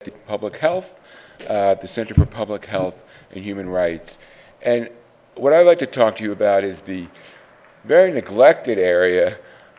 Public Health, the Center for Public Health and Human Rights. And what I'd like to talk to you about is the very neglected area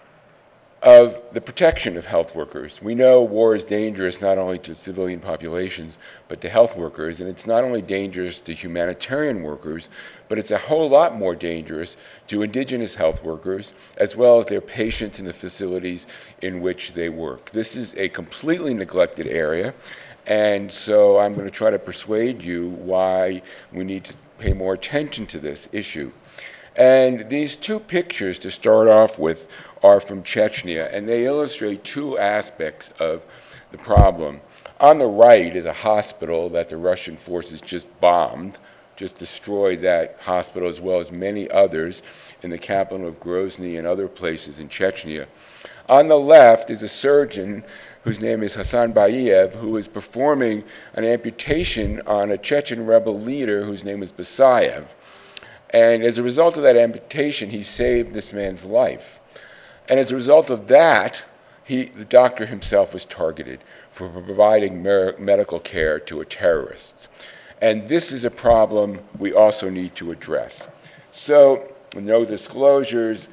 of the protection of health workers. We know war is dangerous not only to civilian populations, but to health workers. And it's not only dangerous to humanitarian workers, but it's a whole lot more dangerous to indigenous health workers, as well as their patients in the facilities in which they work. This is a completely neglected area. And so I'm going to try to persuade you why we need to pay more attention to this issue. And these two pictures, to start off with, are from Chechnya, and they illustrate two aspects of the problem. On the right is a hospital that the Russian forces just bombed, just destroyed that hospital as well as many others in the capital of Grozny and other places in Chechnya. On the left is a surgeon whose name is Hassan Bayev, who is performing an amputation on a Chechen rebel leader whose name is Basayev. And as a result of that amputation, he saved this man's life. And as a result of that, the doctor himself was targeted for providing medical care to a terrorist. And this is a problem we also need to address. So, no disclosures.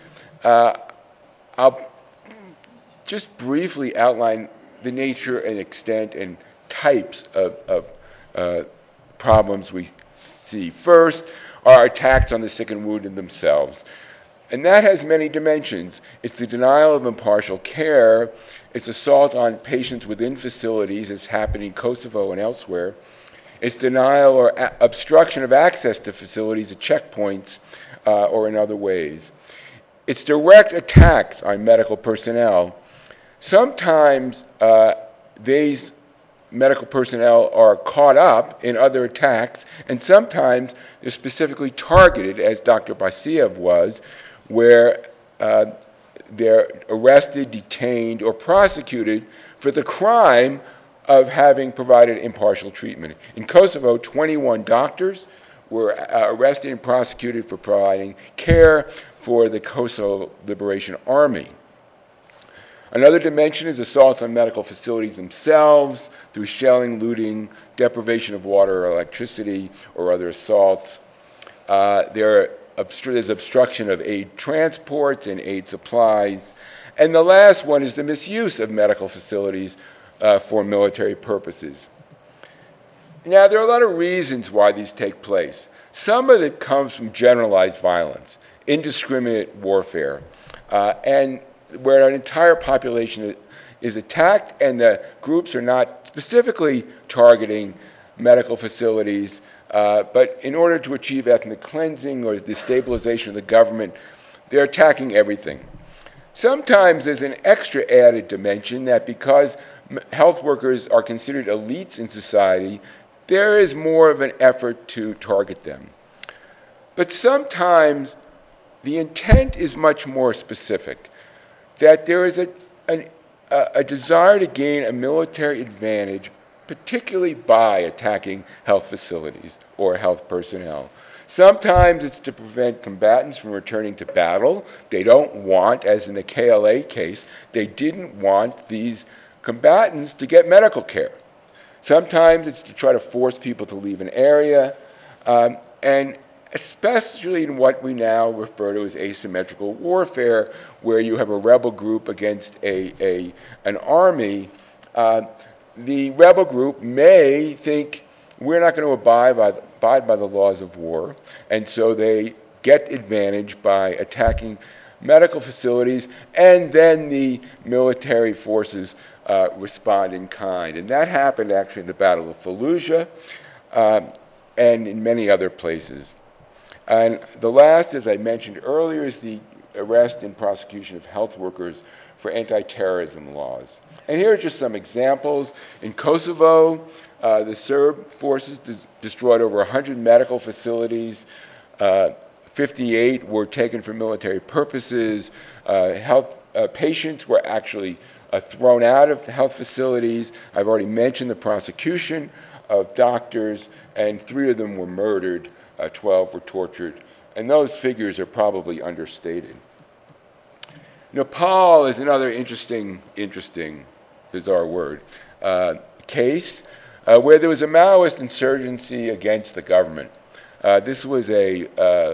I'll just briefly outline the nature and extent and types of problems we see. First are attacks on the sick and wounded themselves. And that has many dimensions. It's the denial of impartial care. It's assault on patients within facilities, as happened in Kosovo and elsewhere. It's denial or obstruction of access to facilities at checkpoints or in other ways. It's direct attacks on medical personnel. Sometimes these medical personnel are caught up in other attacks, and sometimes they're specifically targeted, as Dr. Basayev was, where they're arrested, detained, or prosecuted for the crime of having provided impartial treatment. In Kosovo, 21 doctors were arrested and prosecuted for providing care for the Kosovo Liberation Army. Another dimension is assaults on medical facilities themselves through shelling, looting, deprivation of water or electricity, or other assaults. There's obstruction of aid transports and aid supplies. And the last one is the misuse of medical facilities for military purposes. Now, there are a lot of reasons why these take place. Some of it comes from generalized violence, indiscriminate warfare, and where an entire population is attacked and the groups are not specifically targeting medical facilities, but in order to achieve ethnic cleansing or destabilization of the government, they're attacking everything. Sometimes there's an extra added dimension that because health workers are considered elites in society, there is more of an effort to target them. But sometimes the intent is much more specific, that there is a desire to gain a military advantage, particularly by attacking health facilities or health personnel. Sometimes it's to prevent combatants from returning to battle. They don't want, as in the KLA case, they didn't want these combatants to get medical care. Sometimes it's to try to force people to leave an area, and especially in what we now refer to as asymmetrical warfare, where you have a rebel group against an army. The rebel group may think we're not going to abide by the laws of war, and so they get advantage by attacking medical facilities, and then the military forces respond in kind. And that happened actually in the Battle of Fallujah and in many other places. And the last, as I mentioned earlier, is the arrest and prosecution of health workers for anti-terrorism laws. And here are just some examples. In Kosovo, the Serb forces destroyed over 100 medical facilities. 58 were taken for military purposes. Patients were actually thrown out of health facilities. I've already mentioned the prosecution of doctors, and 3 of them were murdered. 12 were tortured, and those figures are probably understated. Nepal is another interesting, bizarre word, case where there was a Maoist insurgency against the government. This was a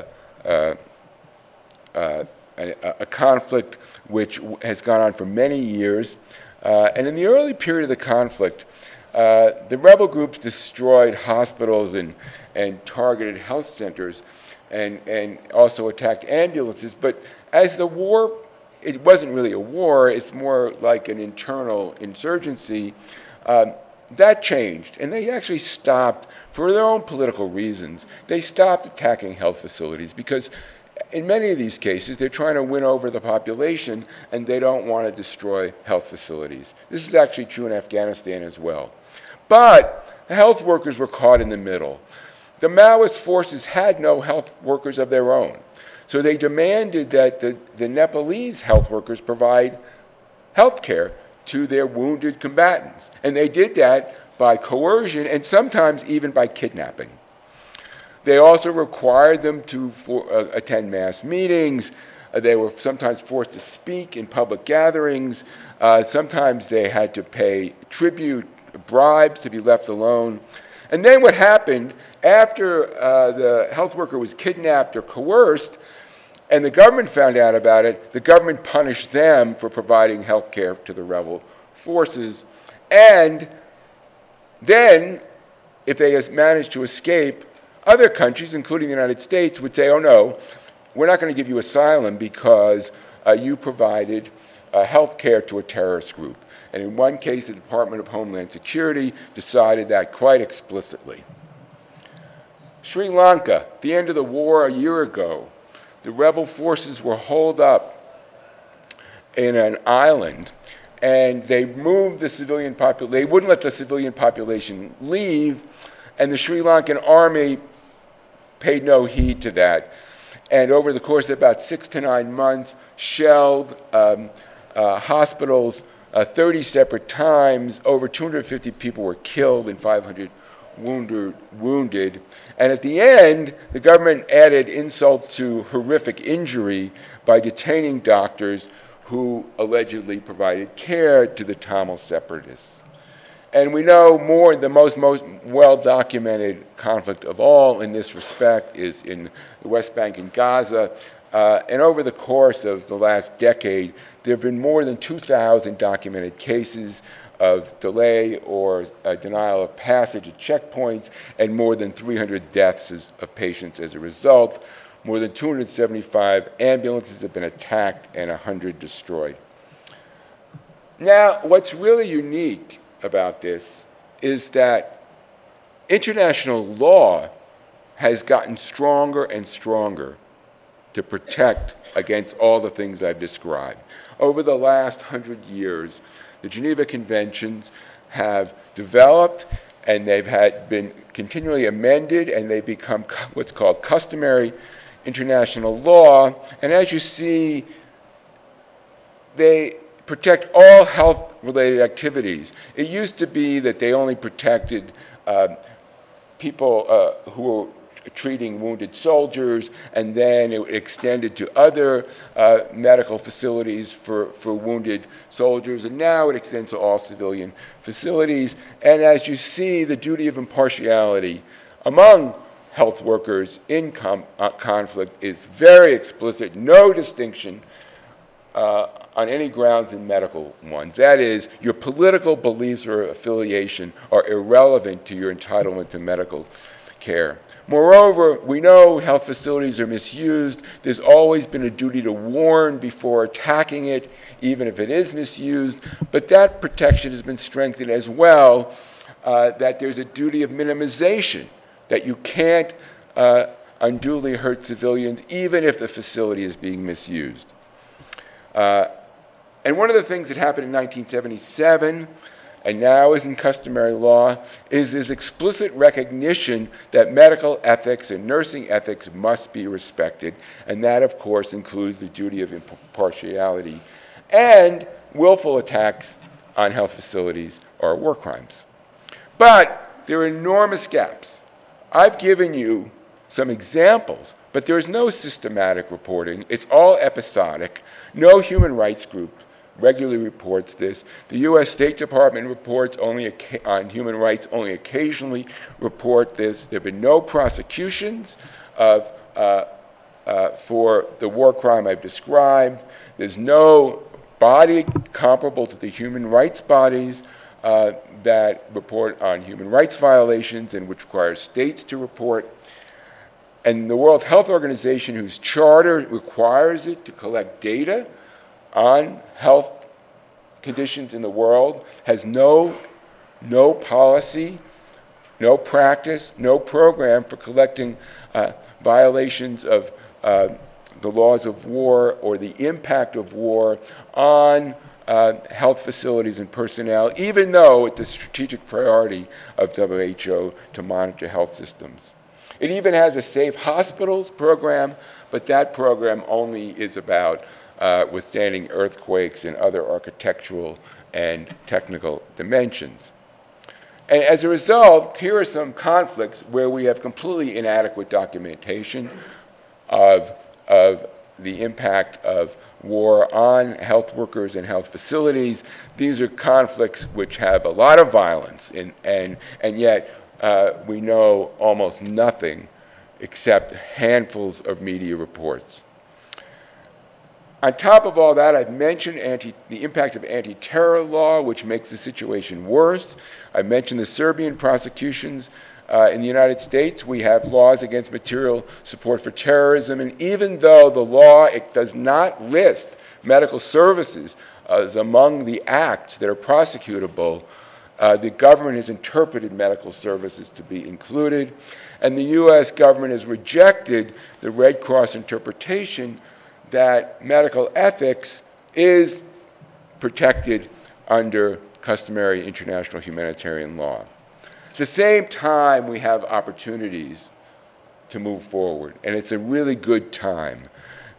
conflict which has gone on for many years. And in the early period of the conflict, the rebel groups destroyed hospitals and targeted health centers and also attacked ambulances. But as the war, it wasn't really a war, it's more like an internal insurgency, that changed. And they actually stopped, for their own political reasons, they stopped attacking health facilities because in many of these cases, they're trying to win over the population and they don't want to destroy health facilities. This is actually true in Afghanistan as well. But health workers were caught in the middle. The Maoist forces had no health workers of their own. So they demanded that the Nepalese health workers provide health care to their wounded combatants. And they did that by coercion and sometimes even by kidnapping. They also required them to attend mass meetings. They were sometimes forced to speak in public gatherings. Sometimes they had to pay tribute, bribes to be left alone. And then what happened after the health worker was kidnapped or coerced, and the government found out about it, the government punished them for providing health care to the rebel forces. And then, if they managed to escape, other countries, including the United States, would say, oh no, we're not going to give you asylum because you provided health care to a terrorist group. And in one case, the Department of Homeland Security decided that quite explicitly. Sri Lanka, at the end of the war a year ago, the rebel forces were holed up in an island, and they moved the civilian population. They wouldn't let the civilian population leave, and the Sri Lankan army paid no heed to that. And over the course of about 6 to 9 months, shelled hospitals 30 separate times. Over 250 people were killed and 500 wounded. And at the end, the government added insult to horrific injury by detaining doctors who allegedly provided care to the Tamil separatists. And we know the most well-documented conflict of all in this respect is in the West Bank and Gaza. And over the course of the last decade, there have been more than 2,000 documented cases of delay or denial of passage at checkpoints, and more than 300 deaths of patients as a result. More than 275 ambulances have been attacked and 100 destroyed. Now, what's really unique about this is that international law has gotten stronger and stronger to protect against all the things I've described. Over the last 100 years, the Geneva Conventions have developed and they've been continually amended, and they become what's called customary international law. And as you see, they protect all health-related activities. It used to be that they only protected people who were treating wounded soldiers, and then it extended to other medical facilities for wounded soldiers, and now it extends to all civilian facilities. And as you see, the duty of impartiality among health workers in conflict is very explicit, no distinction on any grounds in medical ones. That is, your political beliefs or affiliation are irrelevant to your entitlement to medical care. Moreover, we know health facilities are misused. There's always been a duty to warn before attacking it, even if it is misused. But that protection has been strengthened as well, that there's a duty of minimization, that you can't unduly hurt civilians, even if the facility is being misused. And one of the things that happened in 1977, and now is in customary law, is this explicit recognition that medical ethics and nursing ethics must be respected, and that, of course, includes the duty of impartiality. And willful attacks on health facilities are war crimes. But there are enormous gaps. I've given you some examples, but there's no systematic reporting. It's all episodic. No human rights group regularly reports this. The U.S. State Department reports on human rights only occasionally report this. There have been no prosecutions of for the war crime I've described. There's no body comparable to the human rights bodies that report on human rights violations and which requires states to report. And the World Health Organization, whose charter requires it to collect data on health conditions in the world, has no policy, no practice, no program for collecting violations of the laws of war or the impact of war on health facilities and personnel, even though it's a strategic priority of WHO to monitor health systems. It even has a safe hospitals program, but that program only is about withstanding earthquakes and other architectural and technical dimensions. And as a result, here are some conflicts where we have completely inadequate documentation of the impact of war on health workers and health facilities. These are conflicts which have a lot of violence, and yet we know almost nothing except handfuls of media reports. On top of all that, I've mentioned the impact of anti-terror law, which makes the situation worse. I mentioned the Serbian prosecutions. In the United States, we have laws against material support for terrorism, and even though the law does not list medical services as among the acts that are prosecutable, the government has interpreted medical services to be included, and the U.S. government has rejected the Red Cross interpretation that medical ethics is protected under customary international humanitarian law. At the same time, we have opportunities to move forward, and it's a really good time.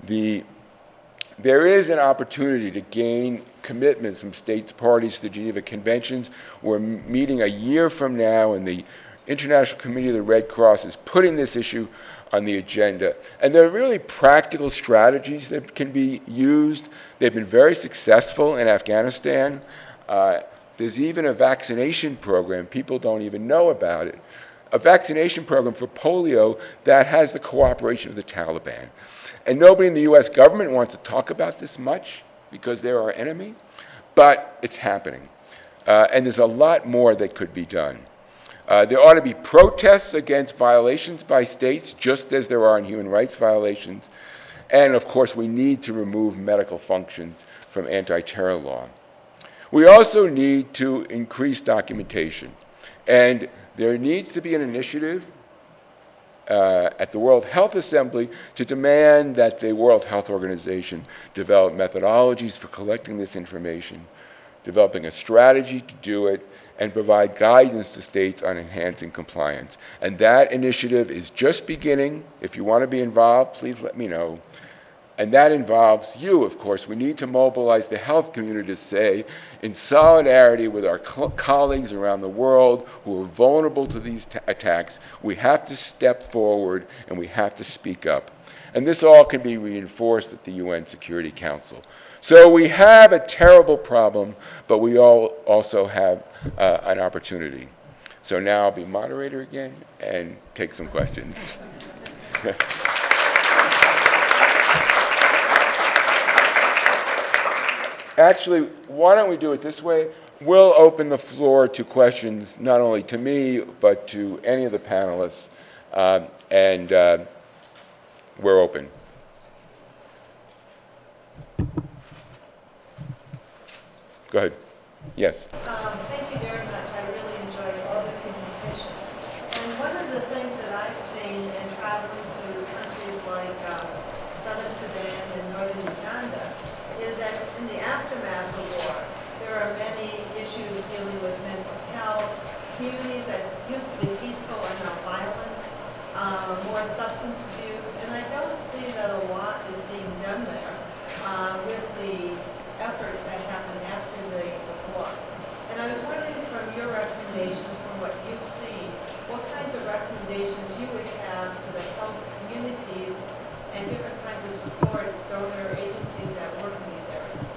There is an opportunity to gain commitments from states parties to the Geneva Conventions. We're meeting a year from now, and the International Committee of the Red Cross is putting this issue on the agenda. And there are really practical strategies that can be used. They've been very successful in Afghanistan. There's even a vaccination program. People don't even know about it. A vaccination program for polio that has the cooperation of the Taliban. And nobody in the U.S. government wants to talk about this much because they're our enemy, but it's happening. And there's a lot more that could be done. There ought to be protests against violations by states, just as there are in human rights violations. And, of course, we need to remove medical functions from anti-terror law. We also need to increase documentation. And there needs to be an initiative at the World Health Assembly to demand that the World Health Organization develop methodologies for collecting this information, developing a strategy to do it, and provide guidance to states on enhancing compliance. And that initiative is just beginning. If you want to be involved, please let me know. And that involves you, of course. We need to mobilize the health community to say, in solidarity with our colleagues around the world who are vulnerable to these attacks, we have to step forward and we have to speak up. And this all can be reinforced at the UN Security Council. So we have a terrible problem, but we all also have an opportunity. So now I'll be moderator again and take some questions. Actually, why don't we do it this way? We'll open the floor to questions, not only to me, but to any of the panelists, and we're open. Go ahead. Yes. Thank you very much. I really enjoyed all the presentations. And one of the things that I've seen in traveling to countries like Southern Sudan and Northern Uganda is that in the aftermath of war, there are many issues dealing with mental health. Communities that used to be peaceful are now violent, more substance abuse, and I don't see that a lot is being done there with the efforts that happened after the war. And I was wondering from your recommendations, from what you've seen, what kinds of recommendations you would have to the health communities and different kinds of support donor agencies that work in these areas?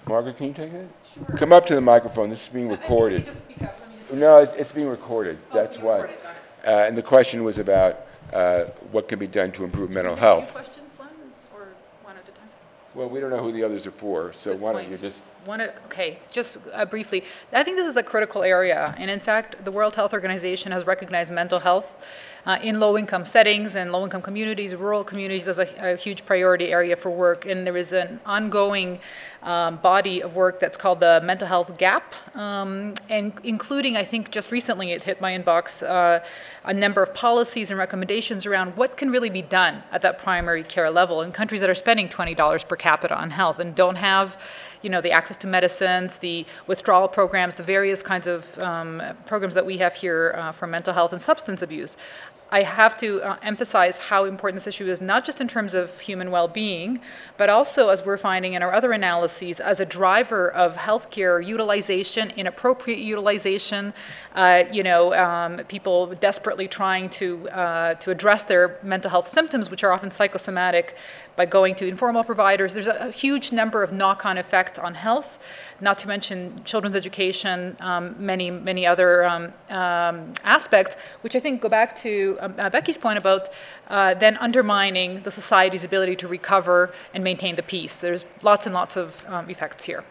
Margaret, can you take it? Sure. Come up to the microphone. This is being recorded. Just speak up. Let me just No, it's being recorded. That's being why. Recorded. Got it. And the question was about what can be done to improve mental health. Two questions, Len, or one at a time? Well, we don't know who the others are for, so Good why don't point. you just... Okay, just briefly. I think this is a critical area, and in fact, the World Health Organization has recognized mental health in low-income settings and low-income communities, rural communities, as a huge priority area for work. And there is an ongoing body of work that's called the Mental Health Gap, and including, I think, just recently it hit my inbox, a number of policies and recommendations around what can really be done at that primary care level in countries that are spending $20 per capita on health and don't have the access to medicines, the withdrawal programs, the various kinds of programs that we have here for mental health and substance abuse. I have to emphasize how important this issue is, not just in terms of human well-being, but also, as we're finding in our other analyses, as a driver of healthcare utilization, inappropriate utilization, people desperately trying to address their mental health symptoms, which are often psychosomatic, by going to informal providers. There's a huge number of knock-on effects on health, not to mention children's education, many other aspects, which I think go back to Becky's point about then undermining the society's ability to recover and maintain the peace. There's lots and lots of effects here.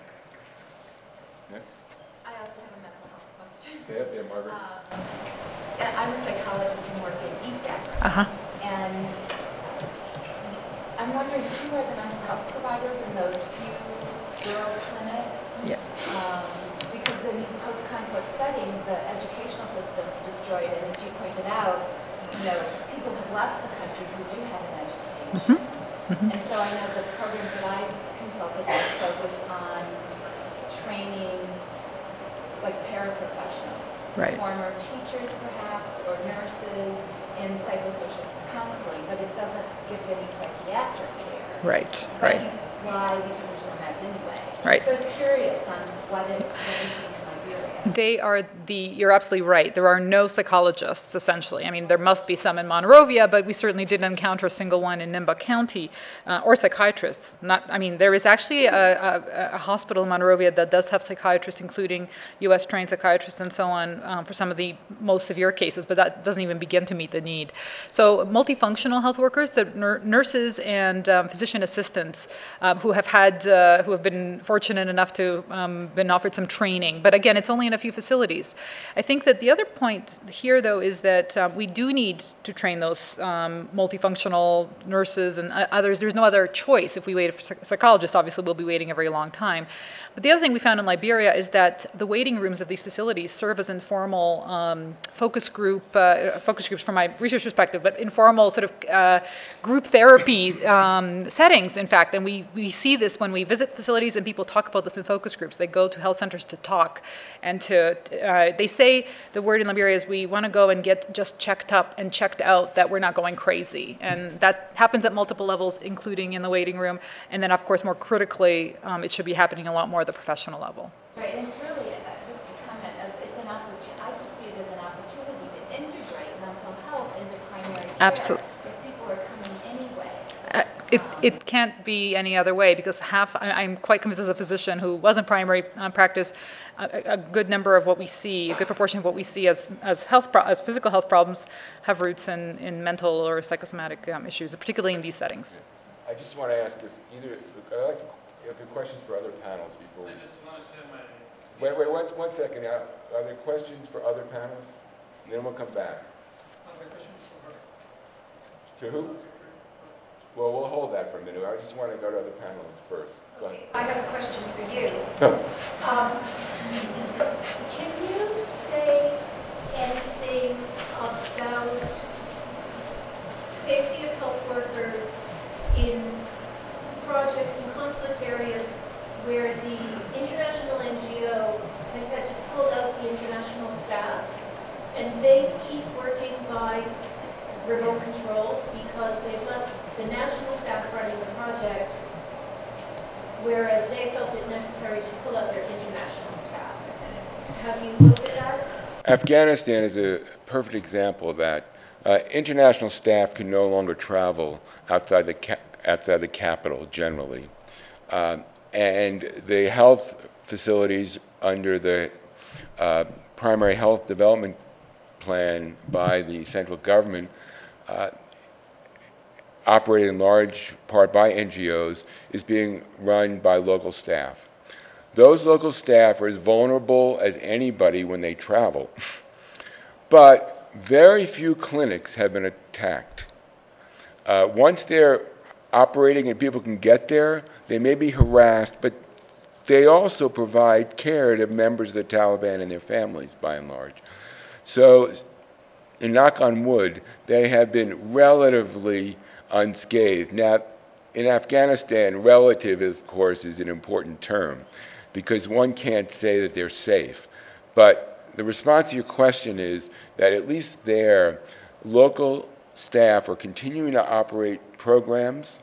I also have a mental health question. Yeah, Margaret. I'm a psychologist and work in East Africa. And I'm wondering who are the mental health providers in those few rural clinics? Yeah. Because in these post-conflict settings, the educational system's destroyed, and as you pointed out, people have left the country who do have an education. And so I know the programs that I've consulted with focus on training, like paraprofessionals, former teachers perhaps, or nurses in psychosocial counseling, but it doesn't give any psychiatric care. Right. Why? Because there's no meds anyway. Right. So I was curious on what you're seeing in Liberia. You're absolutely right. There are no psychologists, essentially. I mean, there must be some in Monrovia, but we certainly didn't encounter a single one in Nimba County, or psychiatrists. There is actually a hospital in Monrovia that does have psychiatrists, including U.S.-trained psychiatrists and so on, for some of the most severe cases, but that doesn't even begin to meet the need. So multifunctional health workers, the nurses and physician assistants who have been fortunate enough to been offered some training. But again, it's only in a few facilities. I think that the other point here, though, is that we do need to train those multifunctional nurses and others. There's no other choice. If we wait for psychologists, obviously we'll be waiting a very long time. But the other thing we found in Liberia is that the waiting rooms of these facilities serve as informal focus groups from my research perspective, but informal sort of group therapy settings, in fact. And we see this when we visit facilities and people talk about this in focus groups. They go to health centers to talk and they say the word in Liberia is we want to go and get just checked up and checked out, that we're not going crazy. And that happens at multiple levels, including in the waiting room. And then, of course, more critically, it should be happening a lot more at the professional level. Right, and it's really, just to comment, it's an opportunity, I could see it as an opportunity to integrate mental health into primary care. Absolutely. If people are coming anyway. It can't be any other way, because I'm quite convinced as a physician who was in primary practice, a good number of what we see, a good proportion of what we see as physical health problems have roots in mental or psychosomatic issues, particularly in these settings. I just want to ask if there are questions for other panels before we... I just want to share my... Wait, one second. Are there questions for other panels? And then we'll come back. Are there questions for her? To who? Well, we'll hold that for a minute. I just want to go to other panelists first. Go ahead. I have a question for you. Can you say anything about safety of health workers in projects in conflict areas where the international NGO has had to pull out the international staff, and they keep working by remote control because they've left the national staff running the project, whereas they felt it necessary to pull out their international staff? Have you looked at that? Afghanistan is a perfect example of that. International staff can no longer travel outside the capital generally. and the health facilities under the primary health development plan by the central government, operated in large part by NGOs, is being run by local staff. Those local staff are as vulnerable as anybody when they travel. But very few clinics have been attacked. Once they're operating and people can get there, they may be harassed, but they also provide care to members of the Taliban and their families, by and large. So, and knock on wood, they have been relatively unscathed. Now, in Afghanistan, relative, of course, is an important term, because one can't say that they're safe. But the response to your question is that at least there, local staff are continuing to operate programs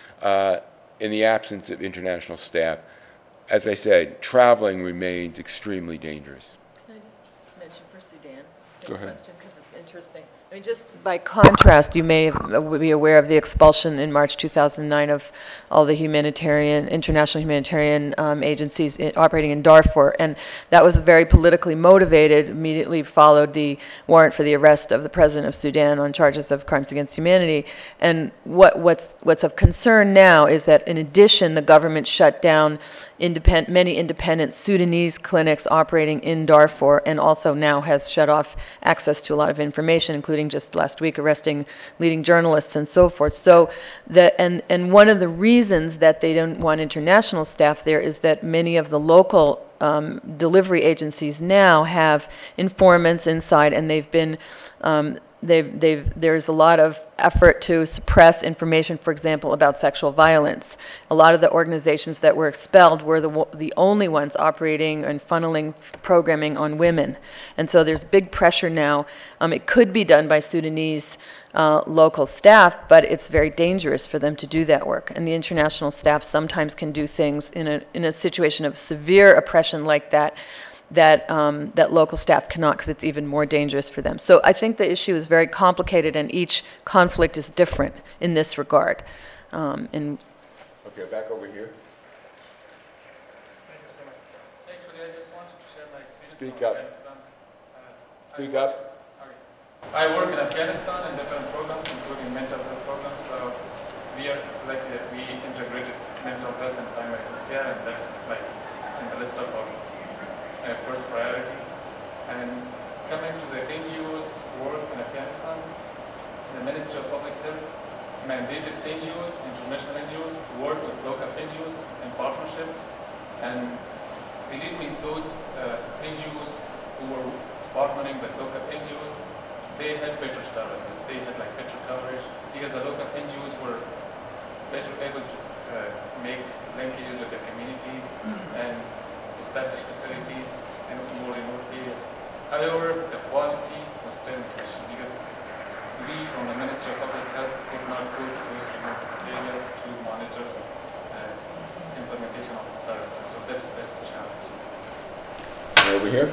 in the absence of international staff. As I said, traveling remains extremely dangerous. Can I just mention for Sudan? Go ahead. Question, because it's interesting. I mean, just by contrast, you may be aware of the expulsion in March 2009 of all the international humanitarian agencies operating in Darfur, and that was very politically motivated. Immediately followed the warrant for the arrest of the president of Sudan on charges of crimes against humanity. And what's of concern now is that, in addition, the government shut down many independent Sudanese clinics operating in Darfur, and also now has shut off access to a lot of information, including just last week arresting leading journalists and so forth. So and one of the reasons that they don't want international staff there is that many of the local delivery agencies now have informants inside, and they've been there's a lot of effort to suppress information, for example, about sexual violence. A lot of the organizations that were expelled were the only ones operating and funneling programming on women. And so there's big pressure now. It could be done by Sudanese local staff, but it's very dangerous for them to do that work. And the international staff sometimes can do things in a situation of severe oppression like that local staff cannot, because it's even more dangerous for them. So I think the issue is very complicated, and each conflict is different in this regard. Okay, back over here. Thank you so much. Actually, I just wanted to share my experience Speak from up. Afghanistan. Speak up. Okay. I work in Afghanistan in different programs, including mental health programs. So we are lucky that we integrated mental health and primary care, and that's like in the list of our first priorities. And coming to the NGOs work in Afghanistan, the Ministry of Public Health mandated NGOs, international NGOs, to work with local NGOs in partnership. And believe me, those NGOs who were partnering with local NGOs, they had better services. They had like better coverage, because the local NGOs were better able to make linkages with the communities and establish facilities in more remote areas. However, the quality was still in question, because we from the Ministry of Public Health could not go to those remote areas to monitor implementation of the services. So that's the challenge. Over here.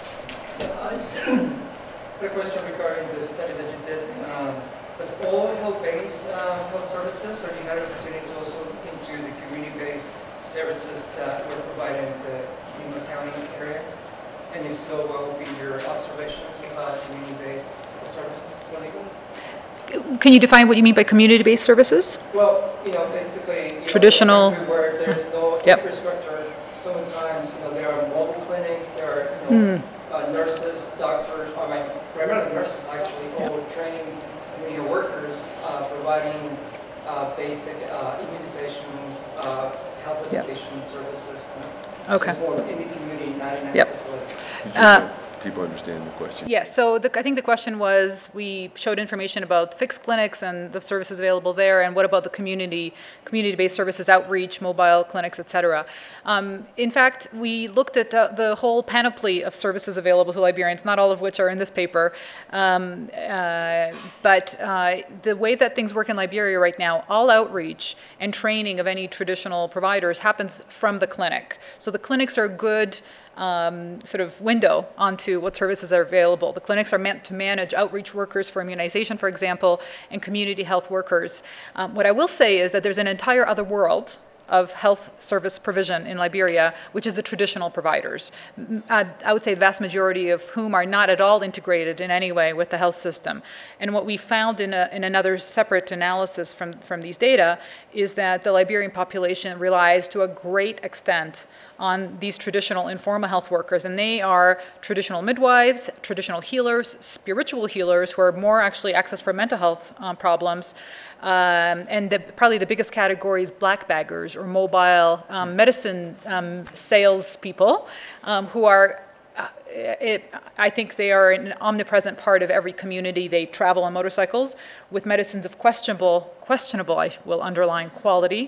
I just have a question regarding the study that you did. Was all health-based health services, or you had an opportunity to also look into the community-based services that were provided in the Yuma County area? And if so, what would be your observations about community-based services illegal? Can you define what you mean by community-based services? Well, basically, Traditional. Where there's no Yep. infrastructure, sometimes, there are mobile clinics, there are, nurses, doctors, primarily nurses actually, all trained, workers providing basic immunizations, health education services. Okay. So more in the community, not in Yep. facility. People understand the question. Yes, so I think the question was, we showed information about fixed clinics and the services available there, and what about the community-based services, outreach, mobile clinics, et cetera. In fact, we looked at the whole panoply of services available to Liberians, not all of which are in this paper, but the way that things work in Liberia right now, all outreach and training of any traditional providers happens from the clinic. So the clinics are good sort of window onto what services are available. The clinics are meant to manage outreach workers for immunization, for example, and community health workers. What I will say is that there's an entire other world of health service provision in Liberia, which is the traditional providers. I would say the vast majority of whom are not at all integrated in any way with the health system. And what we found in another separate analysis from these data is that the Liberian population relies to a great extent on these traditional informal health workers, and they are traditional midwives, traditional healers, spiritual healers who are more actually access for mental health problems, and probably the biggest category is black baggers or mobile medicine salespeople who are I think they are an omnipresent part of every community. They travel on motorcycles with medicines of questionable, I will underline, quality,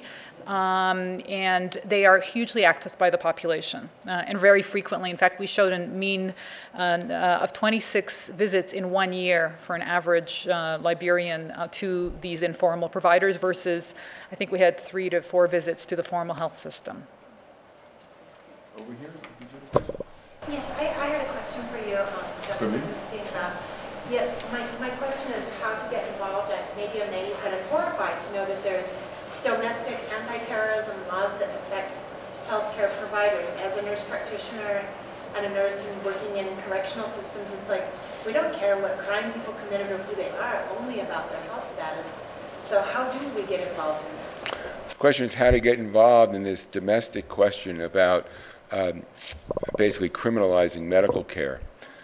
and they are hugely accessed by the population, and very frequently. In fact, we showed a mean of 26 visits in 1 year for an average Liberian to these informal providers versus, I think we had 3 to 4 visits to the formal health system. Over here. Yes, I had a question for you, Dr. Rubenstein. Yes, my question is how to get involved. And maybe I'm naive, but I'm horrified to know that there's domestic anti-terrorism laws that affect healthcare providers. As a nurse practitioner and a nurse working in correctional systems, it's like we don't care what crime people committed or who they are, only about their health status. So how do we get involved in that? The question is how to get involved in this domestic question about basically criminalizing medical care.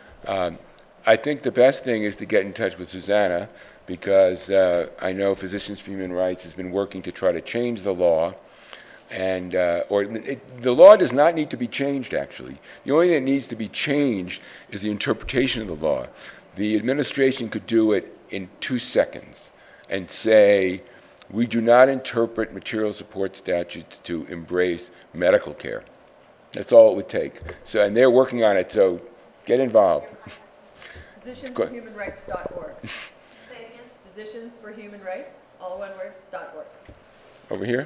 I think the best thing is to get in touch with Susanna, because I know Physicians for Human Rights has been working to try to change the law, and the law does not need to be changed, actually. The only thing that needs to be changed is the interpretation of the law. The administration could do it in 2 seconds and say, we do not interpret material support statutes to embrace medical care. That's all it would take. So, and they're working on it, so get involved. Physiciansforhumanrights.org. Say it again. Physicians for Human Rights, all one word, .org. Over here.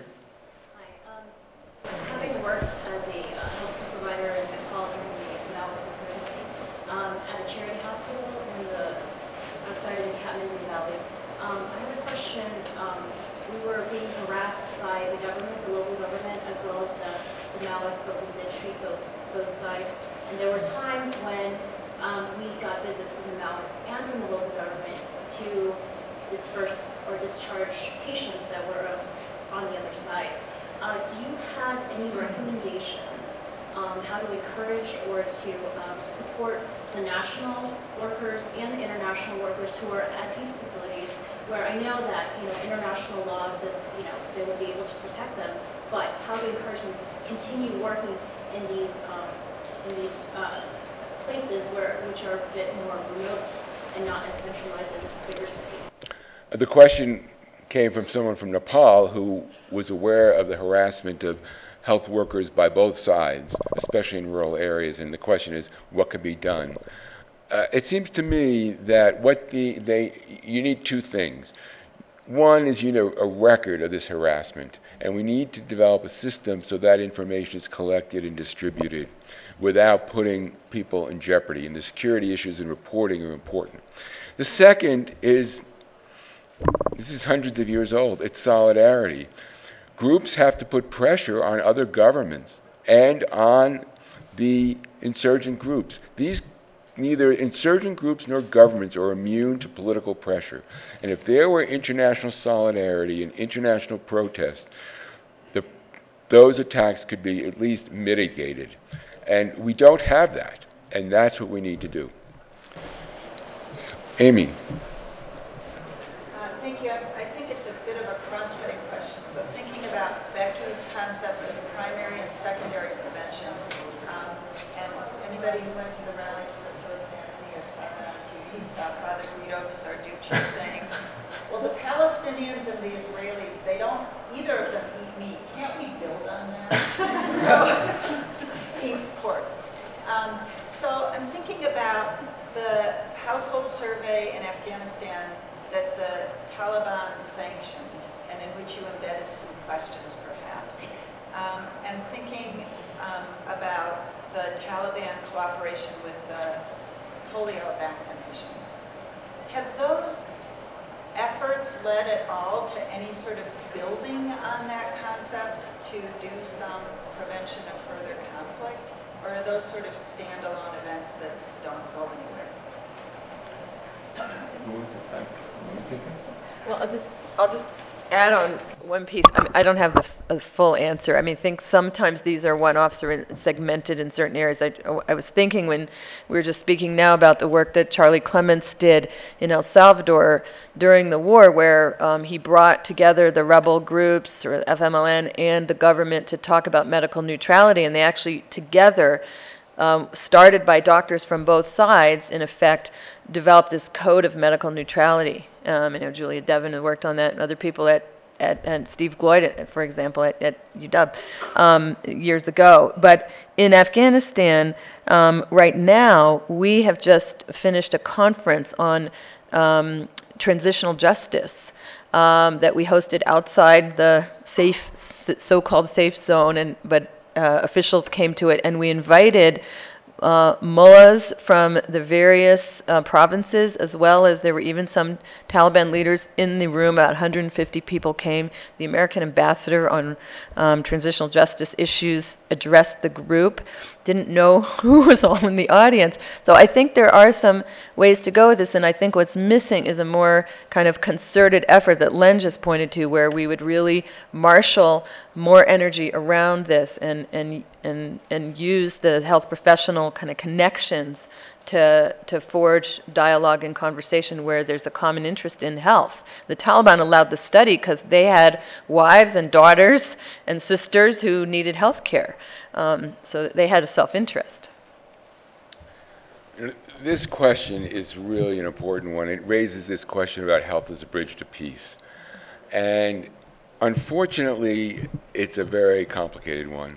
Hi. Having worked as a healthcare provider in Nepal during the Maoist insurgency at a charity hospital outside in the Kathmandu Valley, I have a question. We were being harassed by the government, the local government, as well as the Maoists, but we did treat both sides. And there were times when we got visits from the Maoists and from the local government to disperse or discharge patients that were on the other side. Do you have any recommendations how to encourage or to support the national workers and the international workers who are at these facilities, where I know that international law says they will be able to protect them, but how to encourage them to continue working in these places which are a bit more remote and not as centralized as bigger cities? The question came from someone from Nepal who was aware of the harassment of health workers by both sides, especially in rural areas, and the question is, what could be done? It seems to me that you need 2 things. One is a record of this harassment, and we need to develop a system so that information is collected and distributed without putting people in jeopardy, and the security issues and reporting are important. The second is, this is hundreds of years old, it's solidarity. Groups have to put pressure on other governments and on the insurgent groups. Neither insurgent groups nor governments are immune to political pressure. And if there were international solidarity and international protest, those attacks could be at least mitigated. And we don't have that, and that's what we need to do. So, Amy. Thank you. I think it's a bit of a cross-cutting question. So thinking about back to these concepts of primary and secondary prevention, and anybody who went to the rally to restore sanity or saw that on TV saw Father Guido Sarducci saying, well, the Palestinians and the Israelis, either of them eat meat. Can't we build on that? So, eat pork. So I'm thinking about the household survey in Afghanistan that the Taliban sanctioned, and in which you embedded some questions, perhaps. And thinking about the Taliban cooperation with polio vaccinations. Have those efforts led at all to any sort of building on that concept to do some prevention of further conflict? Or are those sort of standalone events that don't go anywhere? Well, I'll just add on one piece. I don't have a full answer. I mean, I think sometimes these are one-offs or segmented in certain areas. I was thinking when we were just speaking now about the work that Charlie Clements did in El Salvador during the war, where he brought together the rebel groups, or FMLN, and the government to talk about medical neutrality, and they actually together, started by doctors from both sides, in effect, developed this code of medical neutrality. I know Julia Devin had worked on that, and other people and Steve Gloyd, for example, at UW years ago. But in Afghanistan, right now, we have just finished a conference on transitional justice that we hosted outside the so-called safe zone, but officials came to it, and we invited mullahs from the various provinces, as well as there were even some Taliban leaders in the room. About 150 people came. The American ambassador on transitional justice issues addressed the group. Didn't know who was all in the audience. So I think there are some ways to go with this, and I think what's missing is a more kind of concerted effort that Len just pointed to, where we would really marshal more energy around this and use the health professional kind of connections to forge dialogue and conversation where there's a common interest in health. The Taliban allowed the study because they had wives and daughters and sisters who needed health care. So they had a self-interest. This question is really an important one. It raises this question about health as a bridge to peace. And unfortunately, it's a very complicated one.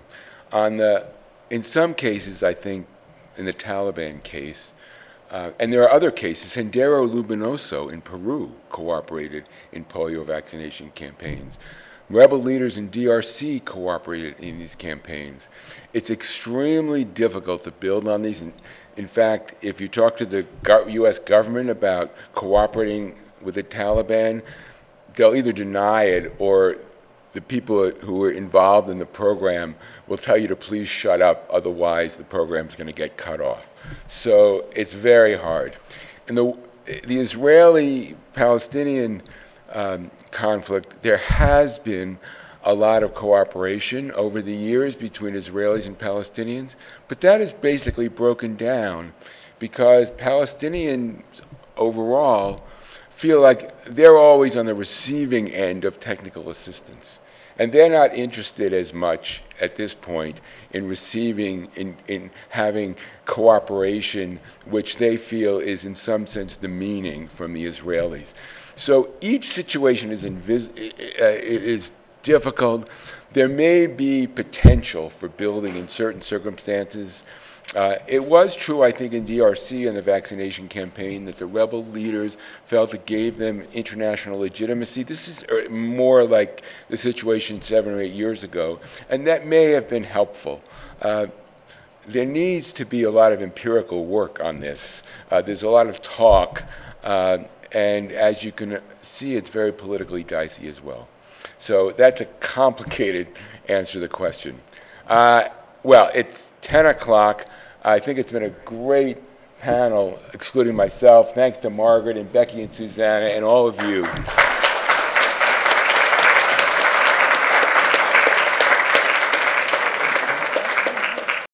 In some cases, I think, in the Taliban case, and there are other cases. Sendero Luminoso in Peru cooperated in polio vaccination campaigns. Rebel leaders in DRC cooperated in these campaigns. It's extremely difficult to build on these. In fact, if you talk to the U.S. government about cooperating with the Taliban, they'll either deny it, or the people who were involved in the program will tell you to please shut up, otherwise the program's going to get cut off. So it's very hard. In the Israeli-Palestinian conflict, there has been a lot of cooperation over the years between Israelis and Palestinians, but that is basically broken down because Palestinians overall feel like they're always on the receiving end of technical assistance. And they're not interested as much at this point in receiving, in having cooperation, which they feel is in some sense demeaning from the Israelis. So each situation is difficult. There may be potential for building in certain circumstances. It was true, I think, in DRC in the vaccination campaign that the rebel leaders felt it gave them international legitimacy. This is more like the situation 7 or 8 years ago, and that may have been helpful. There needs to be a lot of empirical work on this. There's a lot of talk, and as you can see, it's very politically dicey as well. So that's a complicated answer to the question. Well, it's 10 o'clock. I think it's been a great panel, excluding myself. Thanks to Margaret and Becky and Susanna and all of you.